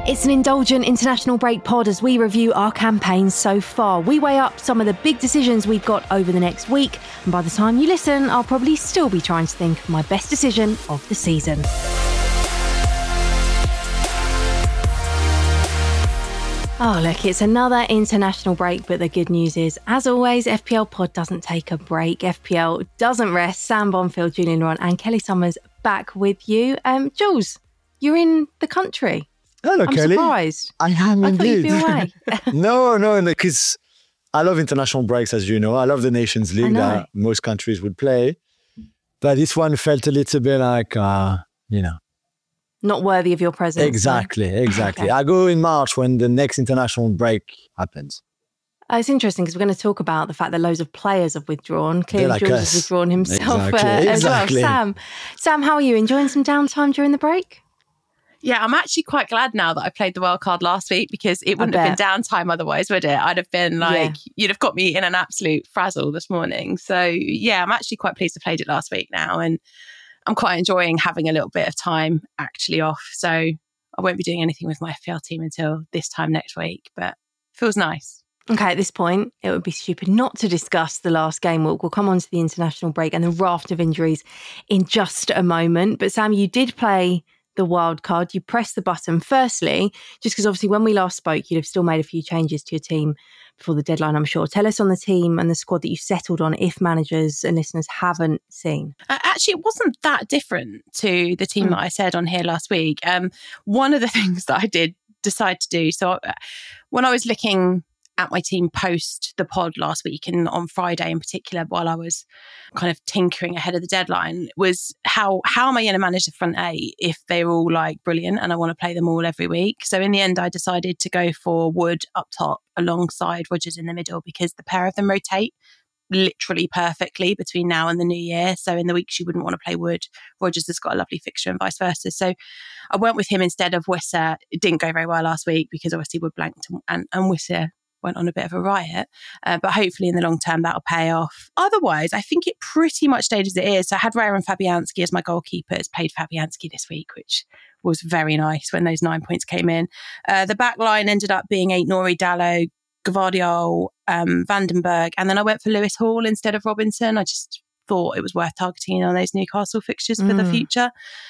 It's an indulgent international break pod as we review our campaigns so far. We weigh up some of the big decisions we've got over the next week, and by the time you listen, I'll probably still be trying to think of my best decision of the season. Oh, look, it's another international break, but the good news is, as always, FPL Pod doesn't take a break. FPL doesn't rest. Sam Bonfield, Julian Ron and Kelly Summers back with you. Jules, you're in the country. Hello, I'm Kelly. Surprised. I am indeed. I thought you'd be away. No, because I love international breaks, as you know. I love the Nations League that most countries would play. But this one felt a little bit like, not worthy of your presence. Exactly. Okay. I go in March when the next international break happens. It's interesting because we're going to talk about the fact that loads of players have withdrawn. Clearly, like Jules us. has withdrawn himself Exactly. as well. Sam, how are you? Enjoying some downtime during the break? Yeah, I'm actually quite glad now that I played the wild card last week because it wouldn't have been downtime otherwise, would it? I'd have been you'd have got me in an absolute frazzle this morning. So yeah, I'm actually quite pleased I played it last week now, and I'm quite enjoying having a little bit of time actually off. So I won't be doing anything with my FPL team until this time next week, but it feels nice. Okay, at this point, it would be stupid not to discuss the last game week. We'll come on to the international break and the raft of injuries in just a moment. But Sam, you did play the wild card. You pressed the button firstly, just because obviously when we last spoke, you'd have still made a few changes to your team before the deadline, I'm sure. Tell us on the team and the squad that you settled on if managers and listeners haven't seen. Actually, it wasn't that different to the team that I said on here last week. One of the things that I did decide to do, so when I was looking at my team post the pod last week and on Friday in particular, while I was kind of tinkering ahead of the deadline, was how am I going to manage the front eight if they're all like brilliant and I want to play them all every week? So in the end, I decided to go for Wood up top alongside Rodgers in the middle because the pair of them rotate literally perfectly between now and the new year. So in the weeks you wouldn't want to play Wood, Rodgers has got a lovely fixture and vice versa. So I went with him instead of Wissa. It didn't go very well last week because obviously Wood blanked and Wissa went on a bit of a riot, but hopefully in the long term that'll pay off. Otherwise, I think it pretty much stayed as it is. So I had Raya and Fabianski as my goalkeepers, played Fabianski this week, which was very nice when those 9 points came in. The back line ended up being Aït-Nouri, Dalot, Gvardiol, Vandenberg, and then I went for Lewis Hall instead of Robinson. I just thought it was worth targeting on those Newcastle fixtures for the future.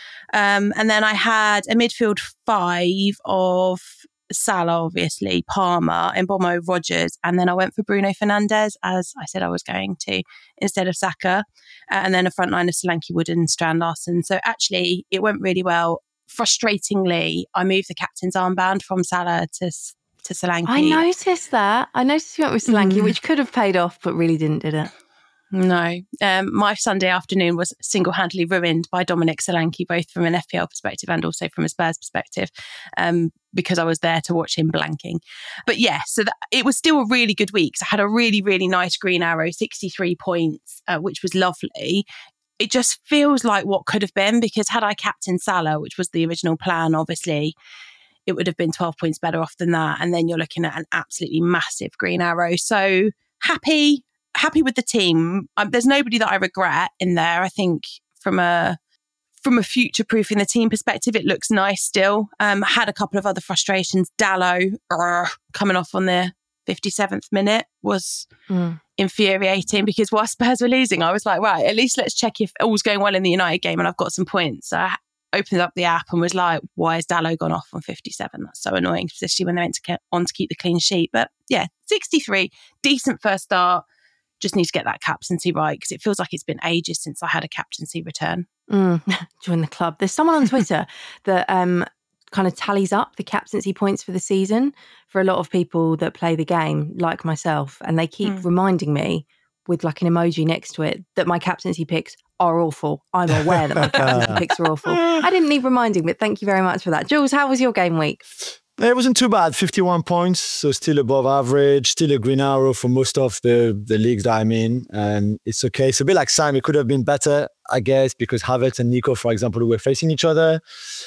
And then I had a midfield five of Salah, obviously, Palmer, Mbeumo, Rodgers, and then I went for Bruno Fernandes, as I said I was going to, instead of Saka, and then a front line of Solanke, Wood and Strand Larsen. So actually, it went really well. Frustratingly, I moved the captain's armband from Salah to Solanke. I noticed that. I noticed you went with Solanke, which could have paid off, but really didn't, did it? No. My Sunday afternoon was single-handedly ruined by Dominic Solanke, both from an FPL perspective and also from a Spurs perspective, because I was there to watch him blanking. But yeah, so it was still a really good week. So I had a really, really nice green arrow, 63 points, which was lovely. It just feels like what could have been, because had I captained Salah, which was the original plan, obviously, it would have been 12 points better off than that. And then you're looking at an absolutely massive green arrow. So happy with the team. There's nobody that I regret in there. I think from a future-proofing the team perspective, it looks nice still. Had a couple of other frustrations. Dalot coming off on the 57th minute was infuriating, because while Spurs were losing, I was like, right, at least let's check if all's going well in the United game and I've got some points. So I opened up the app and was like, why has Dalot gone off on 57? That's so annoying, especially when they went on to keep the clean sheet. But yeah, 63, decent first start. Just need to get that captaincy right, because it feels like it's been ages since I had a captaincy return. Join the club. There's someone on Twitter that kind of tallies up the captaincy points for the season for a lot of people that play the game, like myself, and they keep reminding me with like an emoji next to it that my captaincy picks are awful. I'm aware that my captaincy picks are awful. I didn't need reminding, but thank you very much for that. Jules, how was your game week? It wasn't too bad, 51 points, so still above average, still a green arrow for most of the leagues that I'm in, and it's okay. It's a bit like Sam, it could have been better, I guess, because Havertz and Nico, for example, were facing each other,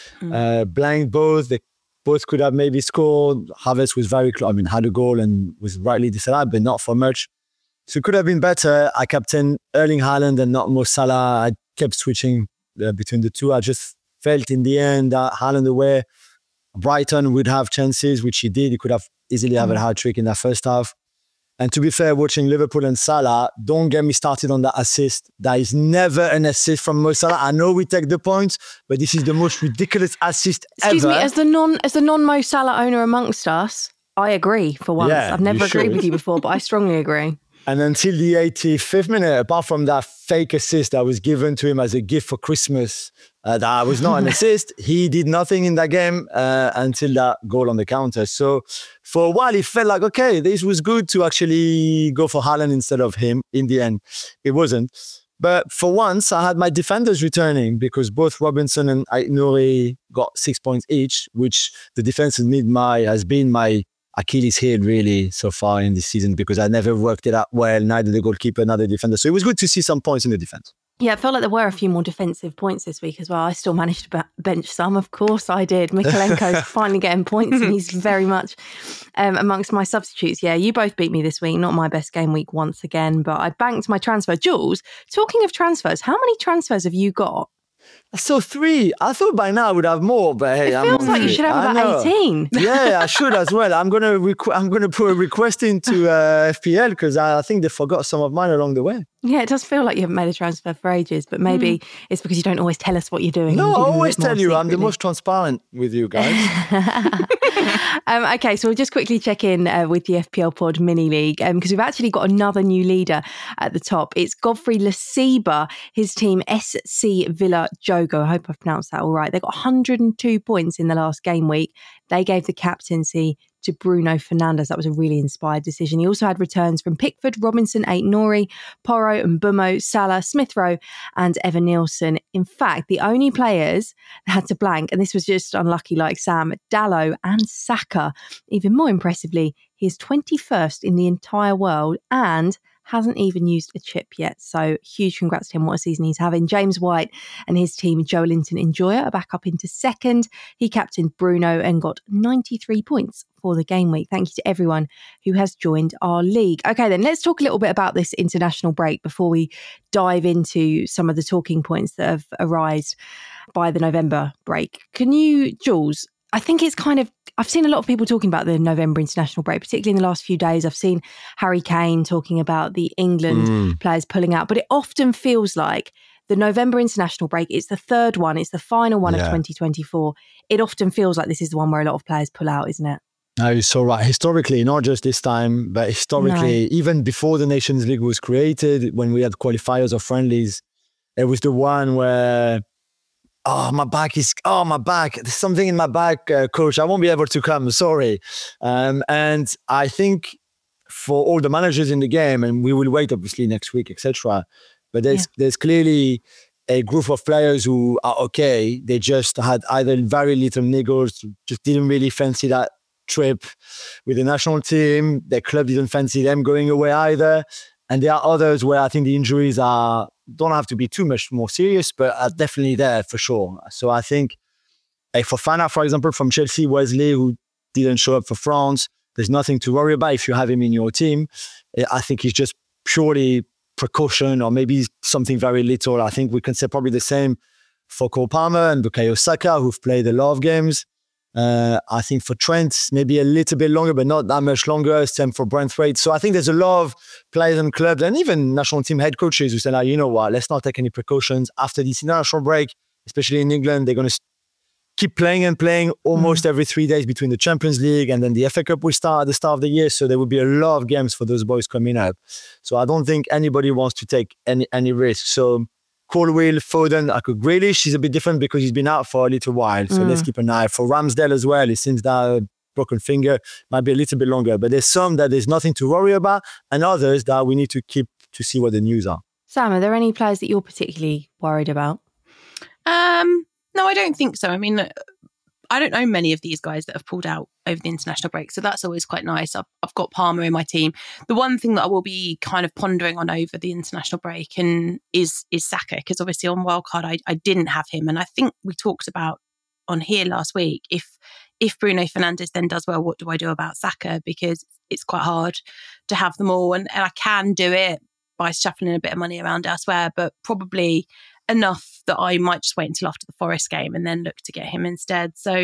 blank both, they both could have maybe scored. Havertz was very close, had a goal and was rightly disallowed, but not for much. So it could have been better. I captained Erling Haaland and not Mo Salah. I kept switching between the two. I just felt in the end that Haaland away, Brighton would have chances, which he did. He could have easily have a hat-trick in that first half. And to be fair, watching Liverpool and Salah, don't get me started on that assist. There is never an assist from Mo Salah. I know we take the points, but this is the most ridiculous assist Excuse ever. me, as the non Mo Salah owner amongst us, I agree for once. Yeah, I've never agreed should. with you before, but I strongly agree. And until the 85th minute, apart from that fake assist that was given to him as a gift for Christmas, that was not an assist. He did nothing in that game until that goal on the counter. So for a while, it felt like, okay, this was good to actually go for Haaland instead of him. In the end, it wasn't. But for once, I had my defenders returning because both Robinson and Aït-Nouri got 6 points each, which the defense has been my Achilles heel really so far in this season because I never worked it out well, neither the goalkeeper, neither the defender. So it was good to see some points in the defense. Yeah, it felt like there were a few more defensive points this week as well. I still managed to bench some, of course I did. Mikalenko's finally getting points and he's very much amongst my substitutes. Yeah, you both beat me this week. Not my best game week once again, but I banked my transfer. Jules, talking of transfers, how many transfers have you got? So 3. I thought by now I would have more, but hey, it feels like you should have about 18. Yeah, I should as well. I'm gonna put a request into FPL because I think they forgot some of mine along the way. Yeah, it does feel like you haven't made a transfer for ages, but maybe it's because you don't always tell us what you're doing. No, I always tell you. Secretly. I'm the most transparent with you guys. Okay, so we'll just quickly check in with the FPL Pod Mini League because we've actually got another new leader at the top. It's Godfrey Lasiba, his team SC Villa Jogo. I hope I've pronounced that all right. They got 102 points in the last game week. They gave the captaincy to Bruno Fernandes. That was a really inspired decision. He also had returns from Pickford, Robinson, Aït-Nouri, Porro and Mbumo, Salah, Smith Rowe and Evan Nielsen. In fact, the only players that had to blank, and this was just unlucky like Sam, Dalot and Saka. Even more impressively, he is 21st in the entire world and hasn't even used a chip yet. So huge congrats to him. What a season he's having. James White and his team, Joe Linton Enjoyer, are back up into second. He captained Bruno and got 93 points for the game week. Thank you to everyone who has joined our league. Okay, then let's talk a little bit about this international break before we dive into some of the talking points that have arisen by the November break. Can you, Jules, I think it's kind of, I've seen a lot of people talking about the November international break, particularly in the last few days. I've seen Harry Kane talking about the England players pulling out, but it often feels like the November international break, it's the third one, it's the final one of 2024. It often feels like this is the one where a lot of players pull out, isn't it? No, you're so right. Historically, not just this time, but historically, even before the Nations League was created, when we had qualifiers or friendlies, it was the one where my back. There's something in my back, coach. I won't be able to come. Sorry. And I think for all the managers in the game, and we will wait obviously next week, etc. But there's clearly a group of players who are okay. They just had either very little niggles, just didn't really fancy that trip with the national team. Their club didn't fancy them going away either. And there are others where I think the injuries don't have to be too much more serious, but are definitely there for sure. So I think Fofana, for example, from Chelsea, Wesley, who didn't show up for France, there's nothing to worry about if you have him in your team. I think it's just purely precaution or maybe something very little. I think we can say probably the same for Cole Palmer and Bukayo Saka, who've played a lot of games. I think for Trent, maybe a little bit longer, but not that much longer. Same for Brentford. So I think there's a lot of players and clubs and even national team head coaches who say, like, you know what, let's not take any precautions. After this international break, especially in England, they're going to keep playing and playing almost every 3 days between the Champions League and then the FA Cup will start at the start of the year. So there will be a lot of games for those boys coming up. So I don't think anybody wants to take any risk. So Colwill, Foden, Grealish is a bit different because he's been out for a little while. So let's keep an eye. For Ramsdale as well, it seems that broken finger might be a little bit longer. But there's some that there's nothing to worry about and others that we need to keep to see what the news are. Sam, are there any players that you're particularly worried about? No, I don't think so. I mean, I don't know many of these guys that have pulled out over the international break, so that's always quite nice. I've got Palmer in my team. The one thing that I will be kind of pondering on over the international break is Saka, because obviously on wildcard I didn't have him, and I think we talked about on here last week, if Bruno Fernandes then does well, what do I do about Saka? Because it's quite hard to have them all, and I can do it by shuffling a bit of money around elsewhere, but probably enough that I might just wait until after the Forest game and then look to get him instead. So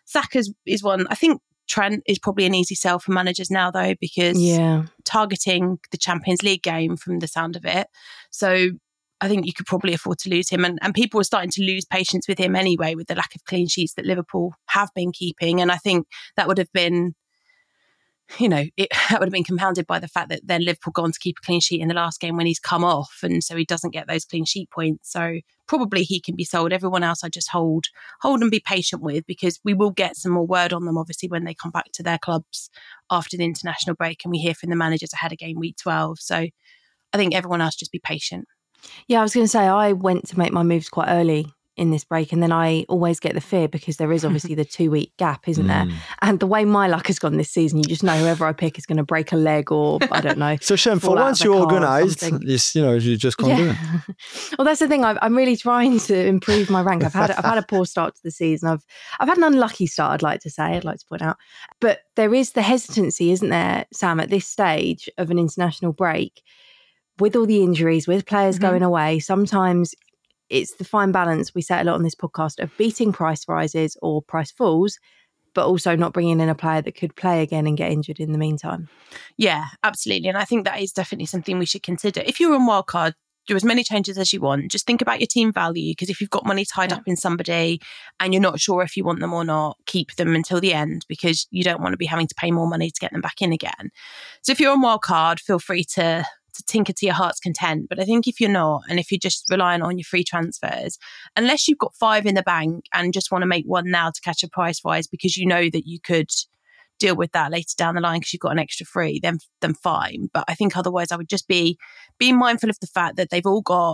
Saka is one. I think Trent is probably an easy sell for managers now, though, because targeting the Champions League game from the sound of it. So I think you could probably afford to lose him. And people were starting to lose patience with him anyway, with the lack of clean sheets that Liverpool have been keeping. And I think that would have been, that would have been compounded by the fact that then Liverpool gone to keep a clean sheet in the last game when he's come off. And so he doesn't get those clean sheet points. So probably he can be sold. Everyone else I just hold and be patient with, because we will get some more word on them, obviously, when they come back to their clubs after the international break and we hear from the managers ahead of game week 12. So I think everyone else just be patient. Yeah, I was going to say, I went to make my moves quite early in this break, and then I always get the fear because there is obviously the 2-week gap, isn't there? And the way my luck has gone this season, you just know whoever I pick is going to break a leg, or I don't know. So Shem, for once you're organised, you just can't do it. Well, that's the thing. I'm really trying to improve my rank. I've had a poor start to the season. I've had an unlucky start, I'd like to point out. But there is the hesitancy, isn't there, Sam, at this stage of an international break, with all the injuries, with players going away. Sometimes it's the fine balance, we say a lot on this podcast, of beating price rises or price falls, but also not bringing in a player that could play again and get injured in the meantime. Yeah, absolutely. And I think that is definitely something we should consider. If you're on wildcard, do as many changes as you want. Just think about your team value, because if you've got money tied up in somebody and you're not sure if you want them or not, keep them until the end, because you don't want to be having to pay more money to get them back in again. So if you're on wildcard, feel free to tinker to your heart's content. But I think if you're not, and if you're just relying on your free transfers, unless you've got 5 in the bank and just want to make one now to catch a price rise because you know that you could deal with that later down the line because you've got an extra free, then fine. But I think otherwise I would just be mindful of the fact that they've all got,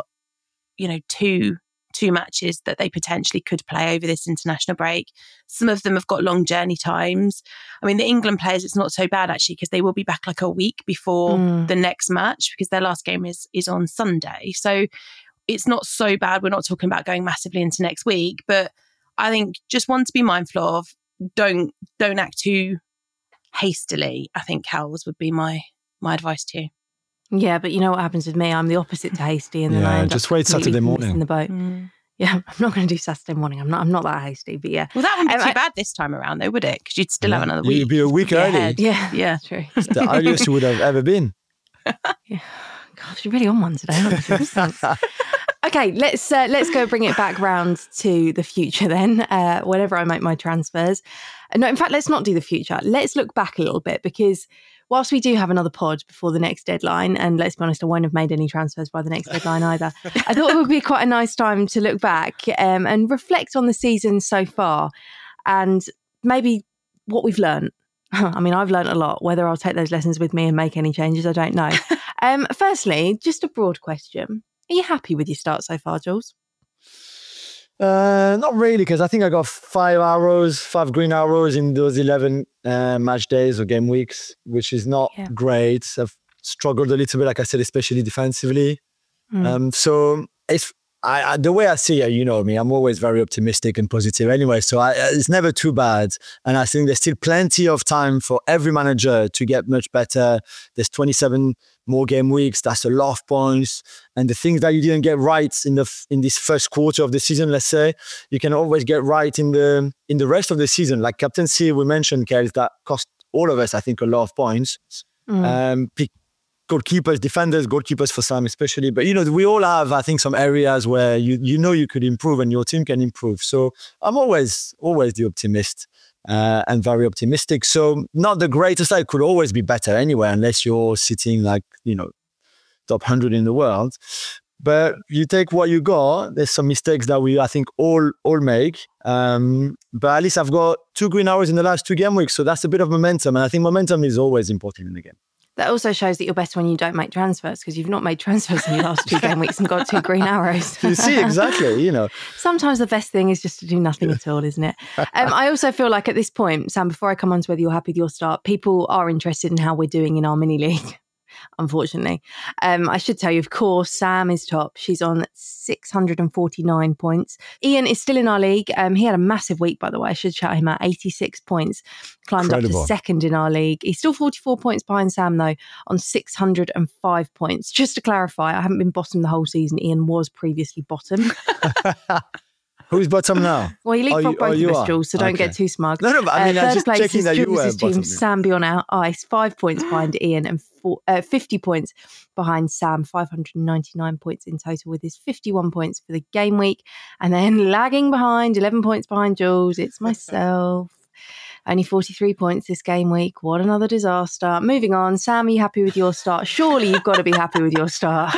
two matches that they potentially could play over this international break. Some of them have got long journey times. I mean, the England players, it's not so bad actually, because they will be back like a week before the next match, because their last game is on Sunday. So it's not so bad. We're not talking about going massively into next week, but I think just one to be mindful of, don't act too hastily, I think, Howells, would be my advice to you. Yeah, but you know what happens with me? I'm the opposite to hasty, and then I end just wait Saturday morning in the boat. Yeah, I'm not going to do Saturday morning. I'm not that hasty, but yeah. Well, that wouldn't be too bad this time around, though, would it? Because you'd still have another week. You'd be a week early. Ahead. Yeah, true. It's the earliest you would have ever been. Yeah. Gosh, you're really on one today, aren't you? Okay, let's go bring it back round to the future then, whenever I make my transfers. No, in fact, let's not do the future. Let's look back a little bit, because whilst we do have another pod before the next deadline, and let's be honest, I won't have made any transfers by the next deadline either, I thought it would be quite a nice time to look back and reflect on the season so far and maybe what we've learned. I mean, I've learned a lot. Whether I'll take those lessons with me and make any changes, I don't know. Firstly, just a broad question. Are you happy with your start so far, Jules? Not really, because I think I got 5 green arrows in those 11 match days or game weeks, which is not great. I've struggled a little bit, like I said, especially defensively. So it's the way I see it, you know me, I'm always very optimistic and positive anyway. So it's never too bad. And I think there's still plenty of time for every manager to get much better. There's 27 more game weeks. That's a lot of points. And the things that you didn't get right in this first quarter of the season, let's say, you can always get right in the rest of the season. Like captaincy, we mentioned, Kels, that cost all of us, I think, a lot of points. Goalkeepers, defenders, goalkeepers for Sam especially. But, we all have, I think, some areas where you could improve and your team can improve. So I'm always the optimist and very optimistic. So not the greatest. I could always be better anyway, unless you're sitting like, top 100 in the world. But you take what you got. There's some mistakes that we, I think, all make. But at least I've got 2 green arrows in the last 2 game weeks. So that's a bit of momentum. And I think momentum is always important in the game. That also shows that you're better when you don't make transfers, because you've not made transfers in your last 2 game weeks and got 2 green arrows. You see, exactly, Sometimes the best thing is just to do nothing at all, isn't it? I also feel like at this point, Sam, before I come on to whether you're happy with your start, people are interested in how we're doing in our mini league. Unfortunately, I should tell you, of course, Sam is top. She's on 649 points. Ian is still in our league. He had a massive week, by the way. I should shout him out. 86 points. Climbed Incredible. up to second in our league. He's still 44 points behind Sam, though, on 605 points. Just to clarify, I haven't been bottom the whole season. Ian was previously bottom. Who's bottom now? Well, you leapfrog both of us, Jules, so don't get too smug. No, but I mean, I'm third just place checking is that you were Jules' team, bottom. Sam Beyond Out Ice, 5 points behind Ian and 50 points behind Sam, 599 points in total with his 51 points for the game week. And then lagging behind, 11 points behind Jules, it's myself. Only 43 points this game week. What another disaster. Moving on. Sam, are you happy with your start? Surely you've got to be happy with your start.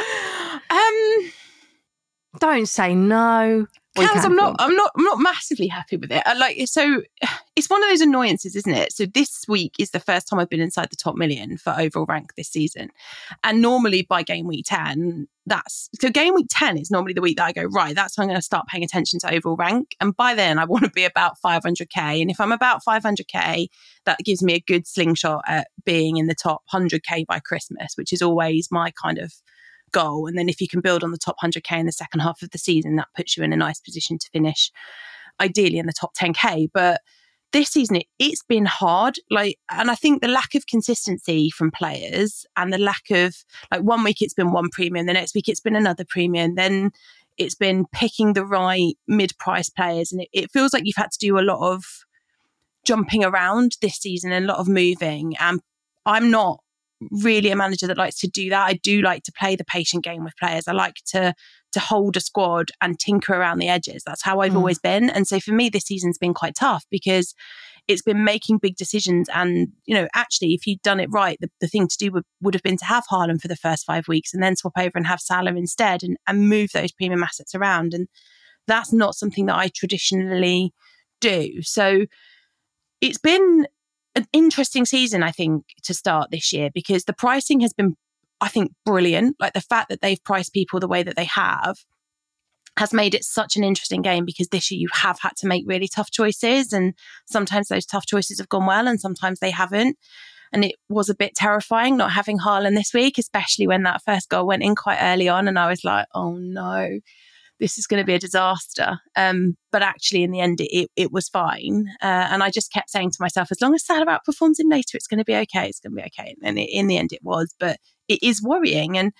Don't say no. Kaz, I'm not massively happy with it. So it's one of those annoyances, isn't it? So this week is the first time I've been inside the top million for overall rank this season. And normally by game week 10, game week 10 is normally the week that I go, right, that's when I'm going to start paying attention to overall rank. And by then I want to be about 500k. And if I'm about 500k, that gives me a good slingshot at being in the top 100k by Christmas, which is always my kind of goal. And then if you can build on the top 100k in the second half of the season, that puts you in a nice position to finish ideally in the top 10k. But this season it's been hard, and I think the lack of consistency from players and the lack of, like, 1 week it's been one premium, the next week it's been another premium, then it's been picking the right mid-price players, and it feels like you've had to do a lot of jumping around this season and a lot of moving. And I'm not really a manager that likes to do that. I do like to play the patient game with players. I like to hold a squad and tinker around the edges. That's how I've always been. And so for me, this season's been quite tough because it's been making big decisions. And, actually, if you'd done it right, the thing to do would have been to have Haaland for the first 5 weeks and then swap over and have Salah instead and move those premium assets around. And that's not something that I traditionally do. So it's been an interesting season, I think, to start this year, because the pricing has been, I think, brilliant. Like, the fact that they've priced people the way that they have has made it such an interesting game, because this year you have had to make really tough choices, and sometimes those tough choices have gone well and sometimes they haven't. And it was a bit terrifying not having Haaland this week, especially when that first goal went in quite early on and I was like, oh no, this is going to be a disaster. But actually, in the end, it was fine. And I just kept saying to myself, as long as Salah outperforms him later, it's going to be okay. It's going to be okay. And in the end, it was. But it is worrying. And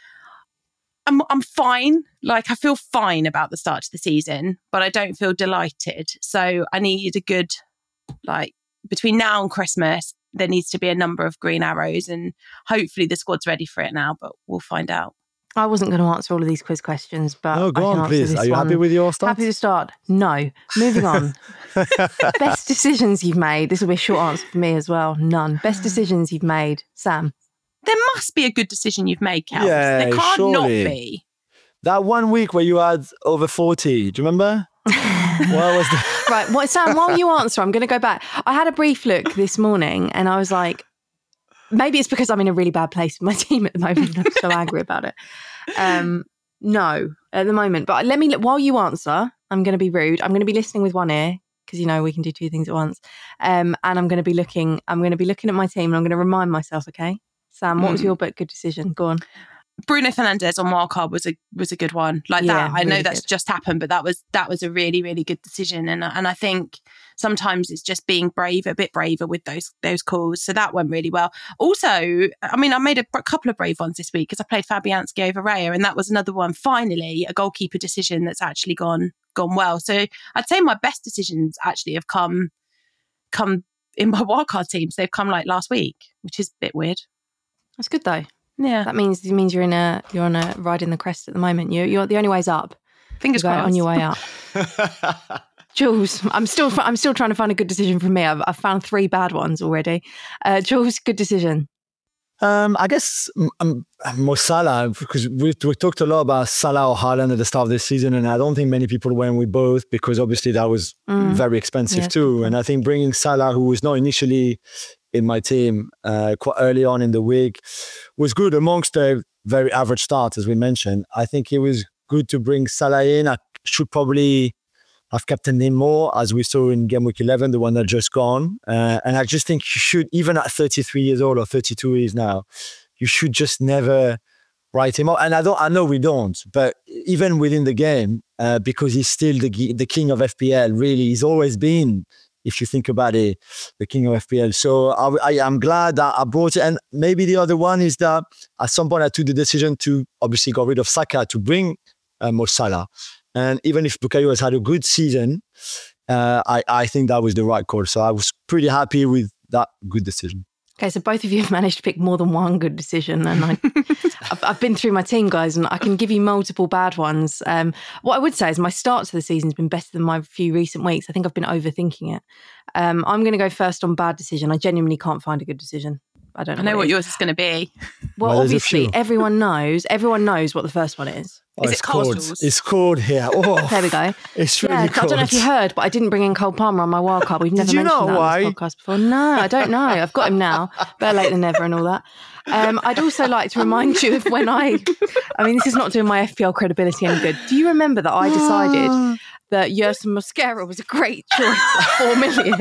I'm fine. Like, I feel fine about the start to the season, but I don't feel delighted. So I need a good, between now and Christmas, there needs to be a number of green arrows. And hopefully the squad's ready for it now, but we'll find out. I wasn't going to answer all of these quiz questions, but no, go on, please. Are you happy with your start? Happy to start. No. Moving on. Best decisions you've made. This will be a short answer for me as well. None. Best decisions you've made. Sam? There must be a good decision you've made, Kels. Yeah, there can't surely not be. That 1 week where you had over 40, do you remember? What was that? Right. Well, Sam, while you answer, I'm going to go back. I had a brief look this morning and I was like, maybe it's because I'm in a really bad place with my team at the moment. I'm so angry about it. No, at the moment. But let me, while you answer, I'm going to be rude. I'm going to be listening with one ear because, we can do two things at once. And I'm going to be looking at my team and I'm going to remind myself, okay? Sam, what was your good decision? Go on. Bruno Fernandes on wildcard was a good one. I know really that's just happened, but that was a really, really good decision. And I think sometimes it's just being a bit braver with those calls. So that went really well. Also, I made a couple of brave ones this week because I played Fabianski over Raya, and that was another one. Finally, a goalkeeper decision that's actually gone well. So I'd say my best decisions actually have come in my wildcard team. So they've come last week, which is a bit weird. That's good though. Yeah, that means you're on a riding the crest at the moment. You're the only way's up. Fingers crossed. On your way up. Jules, I'm still trying to find a good decision for me. I've found 3 bad ones already. Jules, good decision. I guess more Salah, because we talked a lot about Salah or Haaland at the start of this season, and I don't think many people went with both because obviously that was very expensive too. And I think bringing Salah, who was not initially in my team quite early on in the week, was good amongst a very average start, as we mentioned. I think it was good to bring Salah in. I should probably have captained him more, as we saw in game week 11, the one that just gone. And I just think you should, even at 33 years old or 32 years now, you should just never write him off. And I know we don't, but even within the game, because he's still the king of FPL, really, he's always been, if you think about it, the king of FPL. So I'm glad that I brought it. And maybe the other one is that at some point I took the decision to obviously get rid of Saka to bring Mo Salah. And even if Bukayo has had a good season, I think that was the right call. So I was pretty happy with that good decision. Okay, so both of you have managed to pick more than one good decision, and I've been through my team, guys, and I can give you multiple bad ones. What I would say is my start to the season has been better than my few recent weeks. I think I've been overthinking it. I'm going to go first on bad decision. I genuinely can't find a good decision. I don't know. I know what yours is going to be. Well, obviously, everyone knows what the first one is. Is it Castles? It's cold here. Oh, there we go. It's really cold. I don't know if you heard, but I didn't bring in Cole Palmer on my wild card. We've never mentioned that on this podcast before. No, I don't know. I've got him now. Better late than never and all that. I'd also like to remind you of when I mean, this is not doing my FPL credibility any good. Do you remember that I decided that Yerson Mosquera was a great choice at 4 million?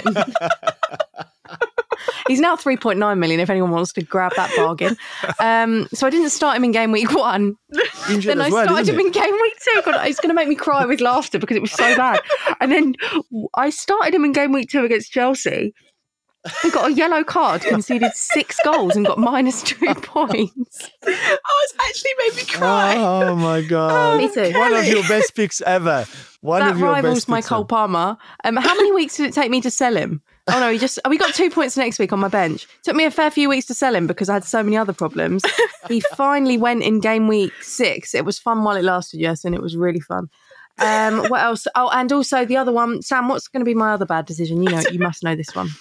He's now 3.9 million if anyone wants to grab that bargain. So I didn't start him in game week 1. Then I started him in game week 2. God, it's going to make me cry with laughter because it was so bad. And then I started him in game week 2 against Chelsea. He got a yellow card, conceded 6 goals and got -2 points. Oh, it's actually made me cry. Oh my God. Me too. One of your best picks ever. That rivals my Cole Palmer. How many weeks did it take me to sell him? Oh no, we got 2 points next week on my bench. Took me a fair few weeks to sell him because I had so many other problems. He finally went in game week 6. It was fun while it lasted, yes, and it was really fun. What else? Oh, and also the other one, Sam, what's going to be my other bad decision? You know, you must know this one.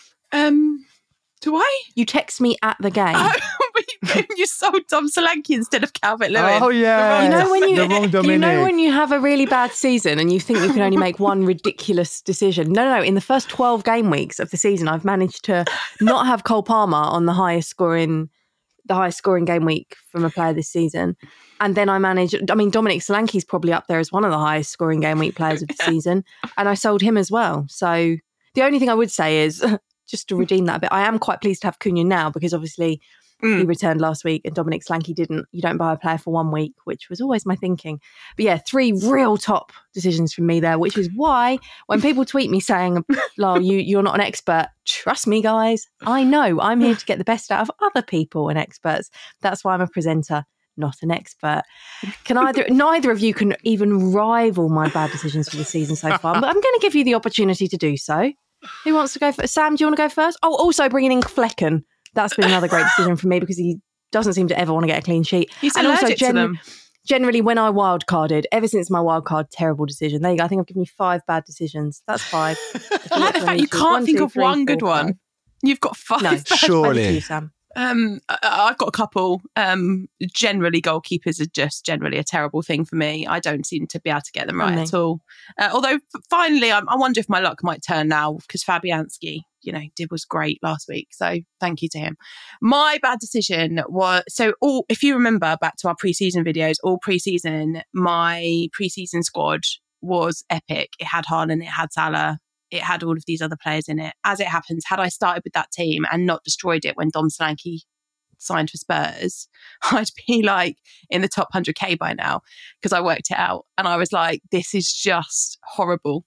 Do I? You text me at the game. You sold Dom Solanke instead of Calvert-Lewin. Oh yeah, you know when you have a really bad season and you think you can only make one ridiculous decision. No. In the first 12 game weeks of the season, I've managed to not have Cole Palmer on the highest scoring game week from a player this season. And then Dominic Solanke's probably up there as one of the highest scoring game week players of the season. And I sold him as well. So the only thing I would say is, just to redeem that a bit, I am quite pleased to have Cunha now because obviously he returned last week and Dominic Solanke didn't. You don't buy a player for 1 week, which was always my thinking. But yeah, 3 real top decisions from me there, which is why when people tweet me saying, Lyle, you're not an expert, trust me, guys, I know I'm here to get the best out of other people and experts. That's why I'm a presenter, not an expert. Neither of you can even rival my bad decisions for the season so far, but I'm going to give you the opportunity to do so. Who wants to go first? Sam, do you want to go first? Oh, also bringing in Flecken. That's been another great decision for me because he doesn't seem to ever want to get a clean sheet. He's allergic to them. Generally, when I wildcarded, ever since my wildcard, terrible decision. There you go. I think I've given you 5 bad decisions. That's 5. I like the fact you can't think of one good one. You've got 5. No, surely. Sam. I've got a couple. Generally, goalkeepers are just generally a terrible thing for me. I don't seem to be able to get them right at all. Although, finally, I wonder if my luck might turn now because Fabianski, was great last week. So thank you to him. My bad decision was, if you remember back to our pre-season videos, all pre-season, my pre-season squad was epic. It had Haaland, it had Salah, it had all of these other players in it. As it happens, had I started with that team and not destroyed it when Dom Solanke signed for Spurs, I'd be like in the top 100k by now because I worked it out. And I was like, this is just horrible.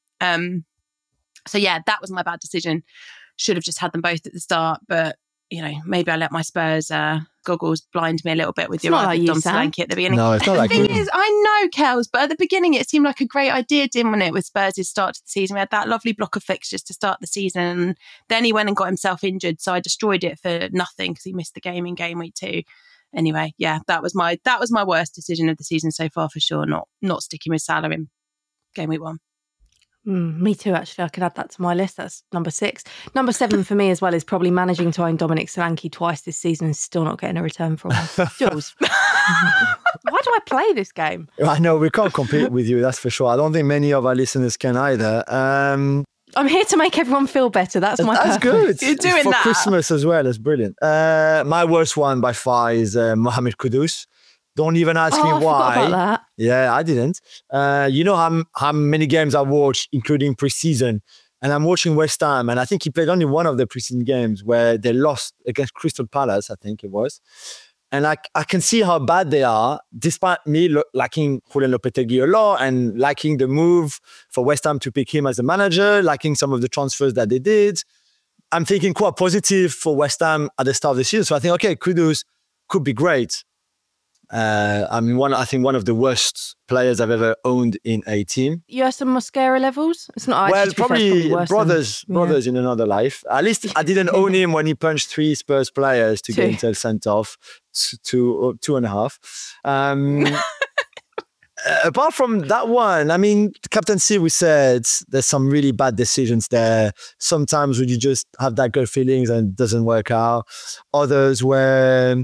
So yeah, that was my bad decision. Should have just had them both at the start, but maybe I let my Spurs goggles blind me a little bit with your Dom Solanke at the beginning. No, it's not like the thing is, I know, Kels, but at the beginning it seemed like a great idea, didn't it, with Spurs' start to the season? We had that lovely block of fixtures to start the season, and then he went and got himself injured, so I destroyed it for nothing because he missed the game in game week 2. Anyway, yeah, that was my worst decision of the season so far for sure. Not sticking with Salah in game week 1. Me too, actually. I could add that to my list. That's number 6. Number 7 for me as well is probably managing to own Dominic Solanke twice this season and still not getting a return from him. Jules, why do I play this game? I know, we can't compete with you, that's for sure. I don't think many of our listeners can either. I'm here to make everyone feel better. That's my purpose. That's good. You're doing for that. For Christmas as well. That's brilliant. My worst one by far is Mohamed Kudus. Don't even ask me why. I forgot about that. Yeah, I didn't. You know how many games I watched, including preseason, and I'm watching West Ham, and I think he played only one of the preseason games where they lost against Crystal Palace, I think it was. And I can see how bad they are, despite me liking Julian Lopetegui a lot and liking the move for West Ham to pick him as a manager, liking some of the transfers that they did. I'm thinking quite positive for West Ham at the start of the season. So I think, okay, Kudus could be great. I think one of the worst players I've ever owned in a team. You have some Mosquera levels? It's not. Well, probably brothers in another life. At least I didn't own him when he punched 3 Spurs players to get himself sent off. 2.5. Apart from that one, I mean, captaincy, we said there's some really bad decisions there. Sometimes when you just have that gut feelings and it doesn't work out. Others where,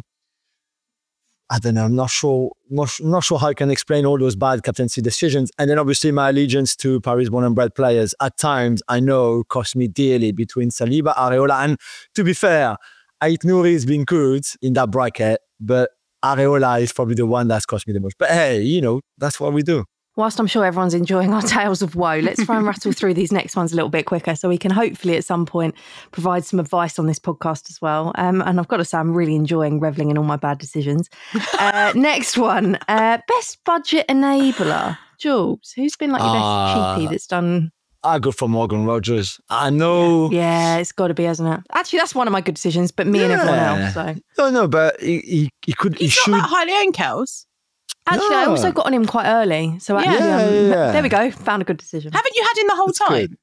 I don't know, I'm not sure how I can explain all those bad captaincy decisions. And then obviously my allegiance to Paris born and bred players at times, I know, cost me dearly between Saliba, Areola. And to be fair, Ait Nouri has been good in that bracket, but Areola is probably the one that's cost me the most. But hey, that's what we do. Whilst I'm sure everyone's enjoying our tales of woe, let's try and rattle through these next ones a little bit quicker so we can hopefully at some point provide some advice on this podcast as well. And I've got to say, I'm really enjoying reveling in all my bad decisions. Next one, best budget enabler. Jules, who's been like your best cheapie that's done... I go for Morgan Rogers. I know. Yeah, it's got to be, hasn't it? Actually, that's one of my good decisions, but me and everyone else. So. No, but he could. He's not that highly owned, Kels. Actually, I also got on him quite early. So actually, there we go. Found a good decision. Haven't you had him the whole time?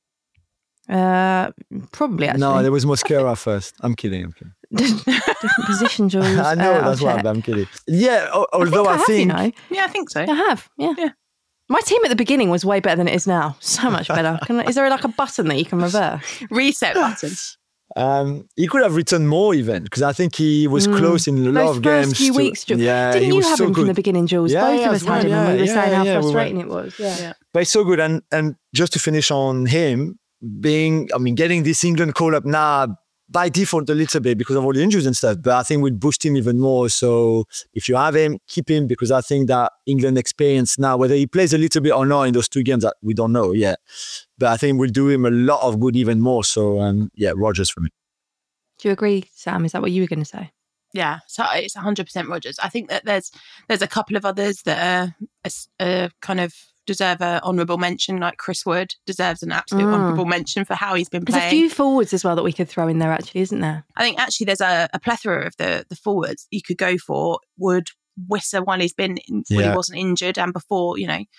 Probably, actually. No, there was Mosquera first. I'm kidding. Different position, Jules. I know, that's why I'm kidding. Yeah, although I think... Yeah, I think so. I have, yeah. My team at the beginning was way better than it is now. So much better. Is there like a button that you can reverse? Reset button. He could have returned more even because I think he was close in a lot of games. Those first few weeks, Jules. Yeah, didn't you have him from the beginning, Jules? Both of us had him and we were saying how frustrating it was. Yeah. But it's so good. And just to finish on him, getting this England call-up now by default a little bit because of all the injuries and stuff, but I think we'll boost him even more. So if you have him, keep him because I think that England experience now, whether he plays a little bit or not in those 2 games, that we don't know yet. But I think we'll do him a lot of good even more. So Rodgers for me. Do you agree, Sam? Is that what you were going to say? Yeah, so it's 100% Rodgers. I think that there's a couple of others that are kind of deserve an honourable mention, like Chris Wood deserves an absolute honourable mention for how he's been playing. There's a few forwards as well that we could throw in there, actually, isn't there? I think actually there's a plethora of the forwards you could go for. Wood, Wissa, while he's been when he wasn't injured and before,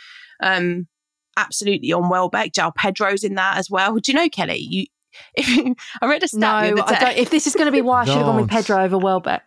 absolutely on Welbeck. João Pedro's in that as well. Do you know, Kelly? I read a stat the other day. I don't. If this is going to be why I should have gone with Pedro over Welbeck.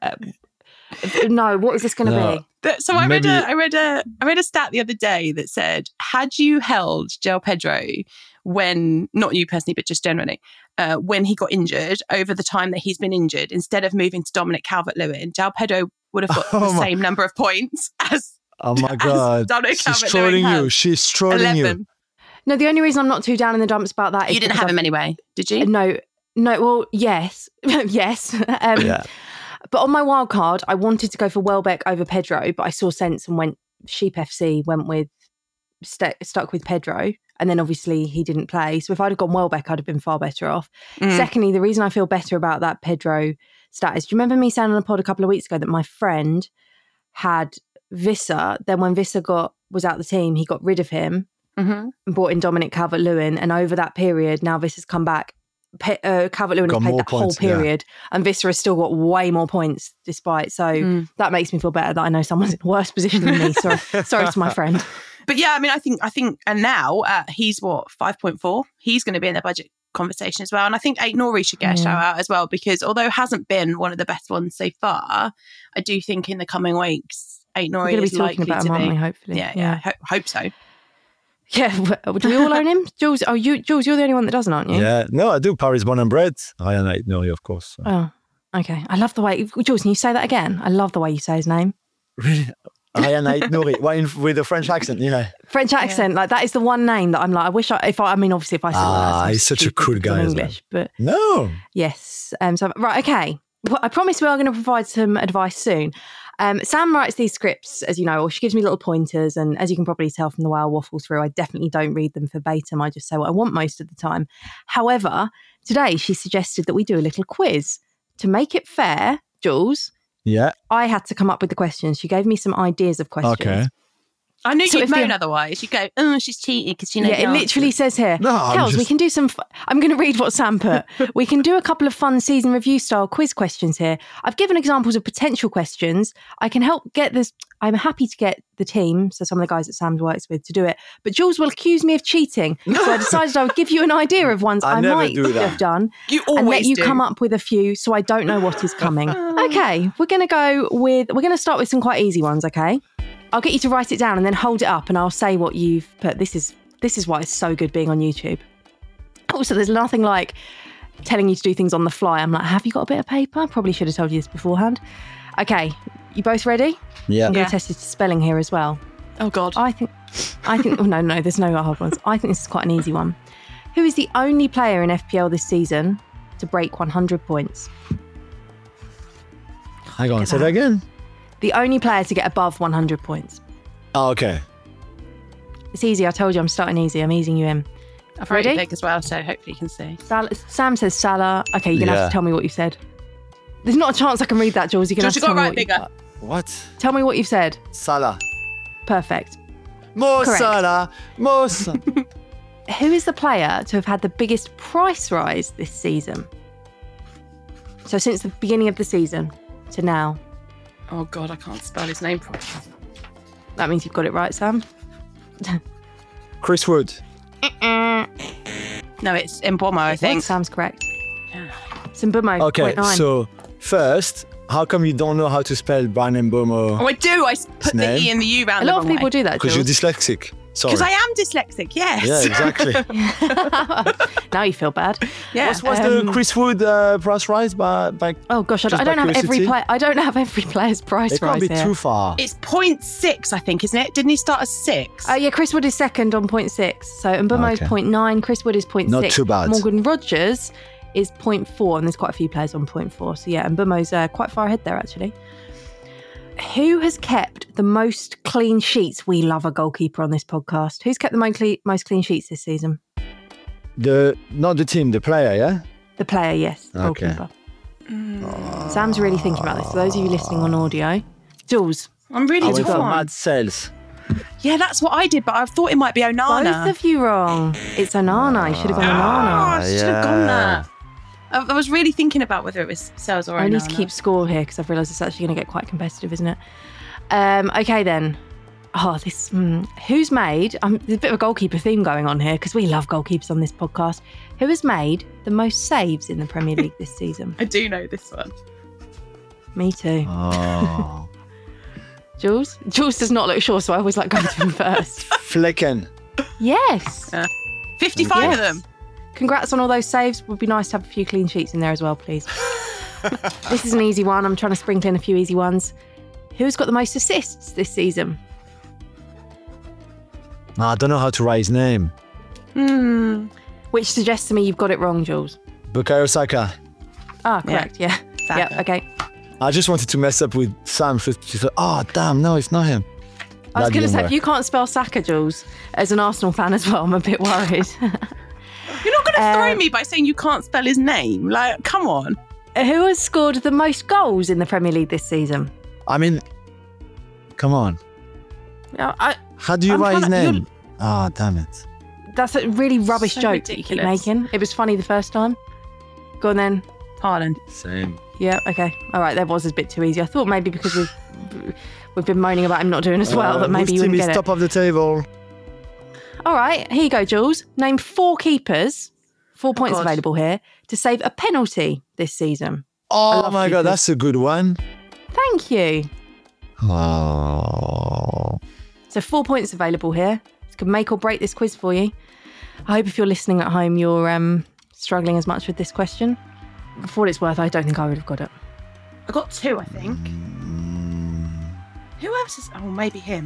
No, what is this going to be? So I read a stat the other day that said, had you held João Pedro when, not you personally, but just generally, when he got injured over the time that he's been injured, instead of moving to Dominic Calvert-Lewin, João Pedro would have got the same number of points as Dominic Calvert-Lewin. She's trolling you. She's trolling 11. You. No, the only reason I'm not too down in the dumps about that is you didn't have him anyway, did you? No. Well, yes, yes. But on my wild card, I wanted to go for Welbeck over Pedro, but I saw sense and went Sheep FC, stuck with Pedro. And then obviously he didn't play. So if I'd have gone Welbeck, I'd have been far better off. Secondly, the reason I feel better about that Pedro stat is, do you remember me saying on a pod a couple of weeks ago that my friend had Wissa? Then when Wissa was out of the team, he got rid of him and brought in Dominic Calvert-Lewin. And over that period, now Vissa's come back. Calvert-Lewin has played that whole period and Wissa has still got way more points despite. So that makes me feel better that I know someone's in a worse position than me. Sorry to my friend. But yeah, I mean, I think, and now he's 5.4. He's going to be in the budget conversation as well. And I think Ait Nouri should get a shout out as well, because although hasn't been one of the best ones so far, I do think in the coming weeks, Ait Nouri is likely to be. Aren't we, hopefully. Yeah. Hope so. Yeah, do we all own him? Jules, Jules, you're the only one that doesn't, aren't you? Yeah, no, I do. Paris born and bred. I am Ait Nouri, of course. So. Oh, okay. I love the way, Jules, can you say that again? I love the way you say his name. Really? I am Ait Nouri. With a French accent, French accent, like that is the one name that I'm like, obviously if I said that. He's such a cool guy. English, but no. Yes. Right, okay. Well, I promise we are going to provide some advice soon. Sam writes these scripts, as you know, or she gives me little pointers, and as you can probably tell from the way I waffle through, I definitely don't read them verbatim. I just say what I want most of the time. However, today she suggested that we do a little quiz. To make it fair, Jules, I had to come up with the questions. She gave me some ideas of questions. Okay. I knew So you'd if moan the- otherwise. You'd go, oh, she's cheating because she knows Yeah, it the literally answers. says here. No, I'm Kels, we just- can do some. I'm going to read what Sam put. We can do a couple of fun season review style quiz questions here. I've given examples of potential questions. I can help get this. I'm happy to get the team, so some of the guys that Sam works with, to do it. But Jules will accuse me of cheating. So I decided I would give you an idea of ones I I never might do that. have done. You And let always you do. come up with a few, so I don't know what is coming. Okay, we're going to start with some quite easy ones. Okay, I'll get you to write it down and then hold it up, and I'll say what you've put. This is why it's so good being on YouTube. Also, there's nothing like telling you to do things on the fly. I'm like, have you got a bit of paper? Probably should have told you this beforehand. Okay, you both ready? Yeah. I'm going Yeah. to test your spelling here as well. Oh, God. I think. Oh, no, there's no hard ones. I think this is quite an easy one. Who is the only player in FPL this season to break 100 points? Hang on, say that again. The only player to get above 100 points. Oh, okay. It's easy. I told you I'm starting easy. I'm easing you in. I've wrote it Ready? big as well, so hopefully you can see. Sam says Salah. Okay, you're going to have Yeah. to tell me what you've said. There's not a chance I can read that, Jules. You're going to Jules, have to you tell got me to what write you- bigger. What? Tell me what you've said. Salah. Perfect. Mo Correct. Salah. Mo Salah. Who is the player to have had the biggest price rise this season? So since the beginning of the season to now. Oh, God, I can't spell his name properly. That means you've got it right, Sam. Chris Wood. No, it's Mbomo, I think. Sam's correct. Simbumo, Okay, 0.9. so first, how come you don't know how to spell Brian Mbomo? Oh, I do. I put the name? E and the U round a lot of people do that, Because you're Jules. dyslexic. Sorry. Because I am dyslexic, yes. Yeah, exactly. Now you feel bad. Yeah. What's the Chris Wood price rise by Oh gosh, I Just don't by have every curiosity? player. I don't have every player's price it can't rise be here. too far. It's 0.6, I think, isn't it? Didn't he start as 6? Yeah, Chris Wood is second on 0.6. So Mbumo's Okay. 0.9, Chris Wood is 0.6. Not too bad. Morgan Rogers is 0.4, and there's quite a few players on 0.4. So yeah, Mbumo's quite far ahead there actually. Who has kept the most clean sheets? We love a goalkeeper on this podcast. Who's kept the most clean sheets this season? Not the team, the player, yeah? The player, yes. Okay. Goalkeeper. Sam's really thinking about this. For those of you listening on audio, Jules, I'm really I went for torn. Matt Sells. Yeah, that's what I did, but I thought it might be Onana. both of you wrong. It's Onana. You should have gone Ah, Onana. I should have gone there. I was really thinking about whether it was Sales or I Onana. need to keep score here because I've realised it's actually going to get quite competitive, isn't it? Okay then. Oh, this. Who's made? There's a bit of a goalkeeper theme going on here because we love goalkeepers on this podcast. Who has made the most saves in the Premier League this season? I do know this one. Me too. Oh. Jules? Jules does not look sure, so I always like going to him first. Flecken. Yes. 55 Yes. of them. Congrats on all those saves. Would be nice to have a few clean sheets in there as well, please. This is an easy one. I'm trying to sprinkle in a few easy ones. Who's got the most assists this season? I don't know how to write his name. Which suggests to me you've got it wrong, Jules. Bukayo Saka. Ah, correct. Yeah. Saka. Yeah. Okay. I just wanted to mess up with Sam. She said, oh, damn, no, it's not him. I was That going to didn't say, work. if you can't spell Saka, Jules, as an Arsenal fan as well, I'm a bit worried. You're not going to throw me by saying you can't spell his name. Like, come on. Who has scored the most goals in the Premier League this season? I mean, come on. How do you I'm write his trying to- name? Ah, damn it. That's a really rubbish So joke that you keep ridiculous. making. It was funny the first time. Go on then. Haaland. Same. Yeah, okay. All right, that was a bit too easy. I thought maybe because we've been moaning about him not doing as well, that maybe you whose team wouldn't is get it. top of the table? All right, here you go, Jules. Name 4 keepers, 4 points God. available here, to save a penalty this season. Oh love my keepers. God, that's a good one. Thank you. Oh. So 4 points available here. This could make or break this quiz for you. I hope if you're listening at home, you're struggling as much with this question. For what it's worth, I don't think I would have got it. I got 2, I think. Who else is... Oh, maybe him.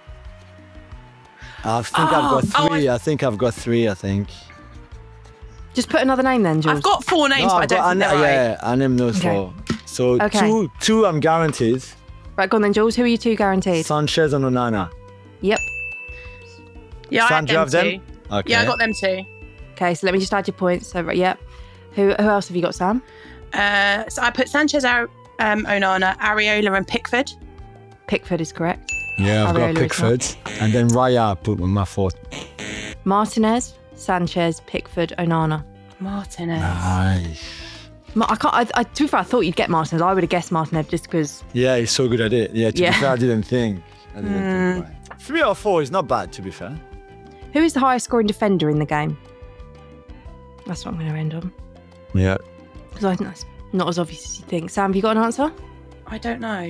I think I've got Oh, 3. I think I've got 3, I think. Just put another name then, Jules. I've got 4 names, but I don't think they're right. Yeah, I name those Okay. 4. So Okay. two I'm guaranteed. Right, go on then, Jules. Who are you 2 guaranteed? Sanchez and Onana. Yep. Yeah, I Sam, had do you have them them? too. Okay. Yeah, I got them too. Okay, so let me just add your points. So, right, yep. Who else have you got, Sam? So I put Sanchez, Onana, Areola and Pickford. Pickford is correct. Yeah, I've got Areola is Pickford. And then Raya I put with my fourth. Martinez, Sanchez, Pickford, Onana. Martinez. Nice. To be fair, I thought you'd get Martinez. I would have guessed Martinez just because. Yeah, he's so good at it. Yeah, to Yeah. be fair, I didn't think right. 3 or 4 is not bad, to be fair. Who is the highest scoring defender in the game? That's what I'm going to end on. Yeah. Because I think that's not as obvious as you think. Sam, have you got an answer? I don't know.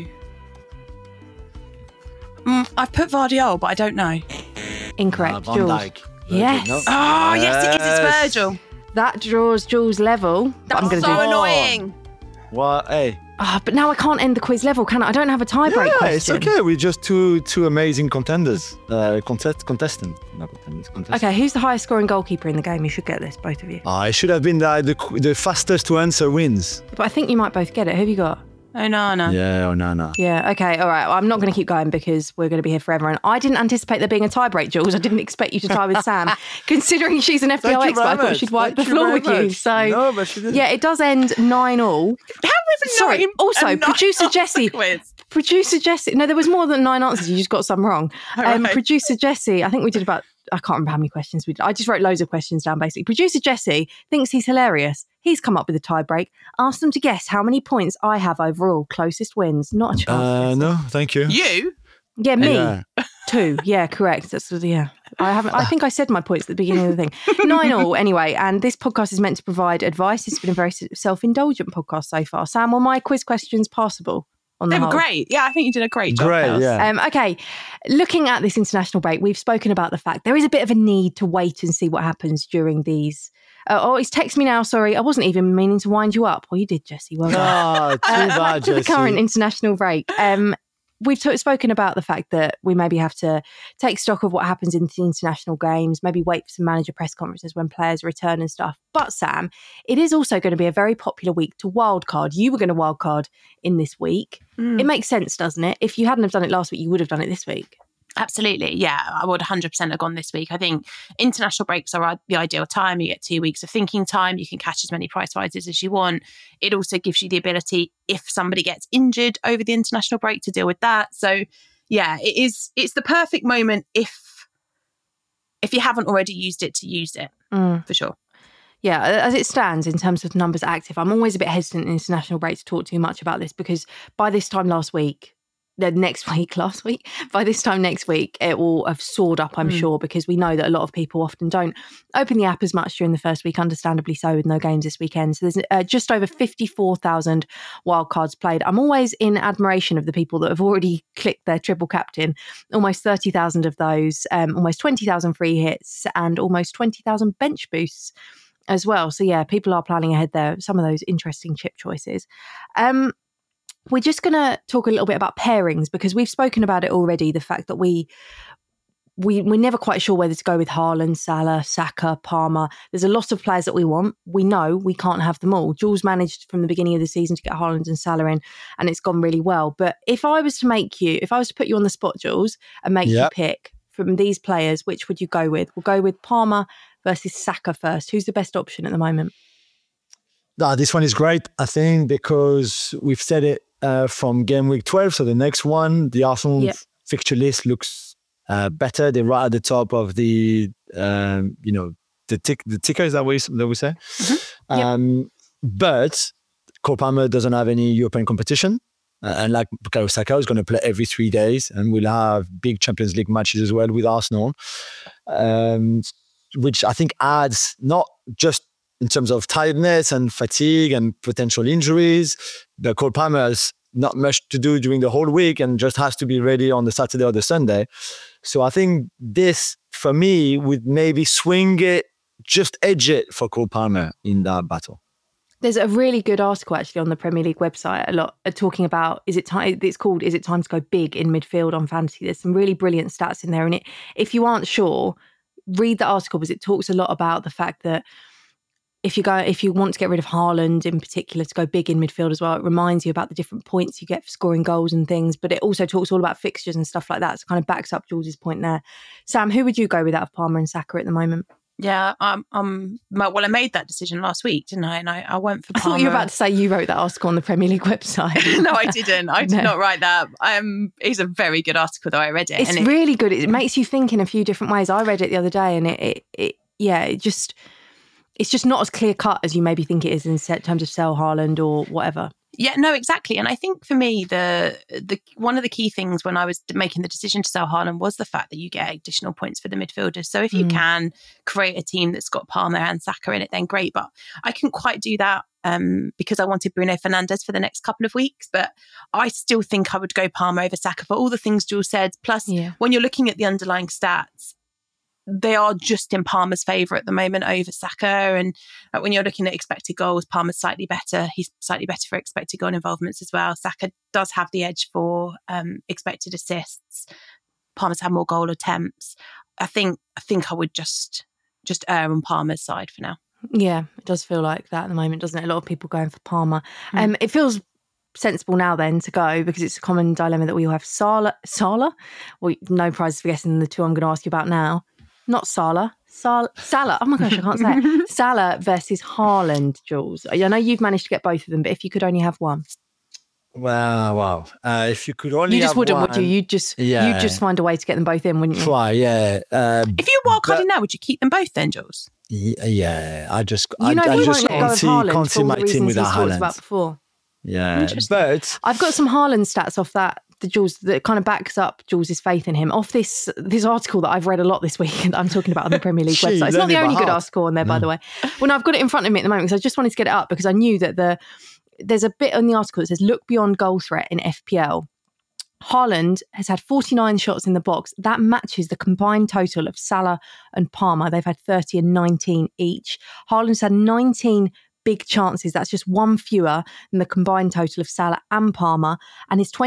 I've put Vardiol, but I don't know. Incorrect. Van Jules. Dijk. Yes. No? Oh, yes, it is. It's Virgil. That draws Jules level. But I'm That's going so to do. annoying. What? Hey. But now I can't end the quiz level, can I? I don't have a tie-break Yeah, question. it's okay. We're just two amazing contenders. Contestants. Not contenders. Contestants. Okay, who's the highest scoring goalkeeper in the game? You should get this, both of you. It should have been the fastest to answer wins. But I think you might both get it. Who have you got? Onana. Yeah, Onana. Yeah, okay, all right. Well, I'm not going to keep going because we're going to be here forever. And I didn't anticipate there being a tie-break, Jules. I didn't expect you to tie with Sam. Considering she's an FPL expert, I thought she'd wipe the floor with you. So, No, but she didn't. yeah, it does end 9-all. Sorry, also, producer Jessie. Producer Jessie. No, there was more than 9 answers. You just got some wrong. Right. Producer Jessie, I think we did about, I can't remember how many questions we did. I just wrote loads of questions down, basically. Producer Jessie thinks he's hilarious. He's come up with a tie break. Ask them to guess how many points I have overall. Closest wins. Not a chance. No, thank you. You? Yeah, me. Yeah. 2. Yeah, correct. That's yeah. I think I said my points at the beginning of the thing. 9-all anyway. And this podcast is meant to provide advice. It's been a very self-indulgent podcast so far. Sam, were my quiz questions passable? They were great. Yeah, I think you did a great job. Great, Kels. yeah. Okay, looking at this international break, we've spoken about the fact there is a bit of a need to wait and see what happens during these. He's texted me now, sorry. I wasn't even meaning to wind you up. Well, you did, Jessie. Well done. Too bad, To the Jessie. current international break. We've spoken about the fact that we maybe have to take stock of what happens in the international games, maybe wait for some manager press conferences when players return and stuff. But Sam, it is also going to be a very popular week to wildcard. You were going to wildcard in this week. It makes sense, doesn't it? If you hadn't have done it last week, you would have done it this week. Absolutely. Yeah, I would 100% have gone this week. I think international breaks are the ideal time. You get 2 weeks of thinking time. You can catch as many prize fighters as you want. It also gives you the ability, if somebody gets injured over the international break, to deal with that. So, yeah, it's the perfect moment if you haven't already used it, to use it, for sure. Yeah, as it stands in terms of numbers active, I'm always a bit hesitant in international break to talk too much about this because by this time next week, by this time next week, it will have soared up, I'm sure, because we know that a lot of people often don't open the app as much during the first week, understandably so, with no games this weekend. So there's just over 54,000 wildcards played. I'm always in admiration of the people that have already clicked their triple captain, almost 30,000 of those, almost 20,000 free hits and almost 20,000 bench boosts as well. So yeah, people are planning ahead there. Some of those interesting chip choices. We're just going to talk a little bit about pairings because we've spoken about it already. The fact that we're never quite sure whether to go with Haaland, Salah, Saka, Palmer. There's a lot of players that we want. We know we can't have them all. Jules managed from the beginning of the season to get Haaland and Salah in, and it's gone really well. But if I was to put you on the spot, Jules, and make you pick from these players, which would you go with? We'll go with Palmer versus Saka first. Who's the best option at the moment? This one is great, I think, because we've said it from game week 12. So the next one, the Arsenal fixture list looks better. They're right at the top of the, the ticker, is that what we say? Mm-hmm. But Cole Palmer doesn't have any European competition. And like Bukayo Saka is going to play every 3 days and we'll have big Champions League matches as well with Arsenal, which I think adds not just in terms of tiredness and fatigue and potential injuries. The Cole Palmer has not much to do during the whole week and just has to be ready on the Saturday or the Sunday. So I think this, for me, would maybe swing it, just edge it for Cole Palmer in that battle. There's a really good article actually on the Premier League website, a lot talking about, is it time to go big in midfield on fantasy? There's some really brilliant stats in there. And if you aren't sure, read the article because it talks a lot about the fact that if you want to get rid of Haaland in particular, to go big in midfield as well, it reminds you about the different points you get for scoring goals and things, but it also talks all about fixtures and stuff like that. So kind of backs up George's point there. Sam, who would you go with out of Palmer and Saka at the moment? Yeah, well, I made that decision last week, didn't I? And I went for Palmer. I thought you were about to say you wrote that article on the Premier League website. No, I didn't. I did not write that. It's a very good article, though. I read it. It's really good. It makes you think in a few different ways. I read it the other day, and it's just not as clear cut as you maybe think it is in terms of sell Haaland or whatever. Yeah, no, exactly. And I think for me, the one of the key things when I was making the decision to sell Haaland was the fact that you get additional points for the midfielders. So if you can create a team that's got Palmer and Saka in it, then great. But I couldn't quite do that because I wanted Bruno Fernandes for the next couple of weeks. But I still think I would go Palmer over Saka for all the things Jules said. Plus, when you're looking at the underlying stats, they are just in Palmer's favour at the moment over Saka. And when you're looking at expected goals, Palmer's slightly better. He's slightly better for expected goal involvements as well. Saka does have the edge for expected assists. Palmer's had more goal attempts. I think I would just err on Palmer's side for now. Yeah, it does feel like that at the moment, doesn't it? A lot of people going for Palmer. It feels sensible now then to go because it's a common dilemma that we all have. Salah? Well, no prizes for guessing the two I'm going to ask you about now. Not Salah. Salah. Oh my gosh, I can't say it. Salah versus Haaland, Jules. I know you've managed to get both of them, but if you could only have one. Wow. If you could only have one. You just wouldn't, would you? You'd just find a way to get them both in, wouldn't you? Try, yeah. If you were wildcarding now, would you keep them both then, Jules? Yeah. I just can't see my team without Haaland. About before. Yeah, but I've got some Haaland stats off that. Jules, that kind of backs up Jules's faith in him. Off this article that I've read a lot this week, and I'm talking about on the Premier League website. It's not the only good article on there, by the way. Well, no, I've got it in front of me at the moment because I just wanted to get it up because I knew that there's a bit on the article that says look beyond goal threat in FPL. Haaland has had 49 shots in the box. That matches the combined total of Salah and Palmer. They've had 30 and 19 each. Haaland's had 19 big chances. That's just one fewer than the combined total of Salah and Palmer. And his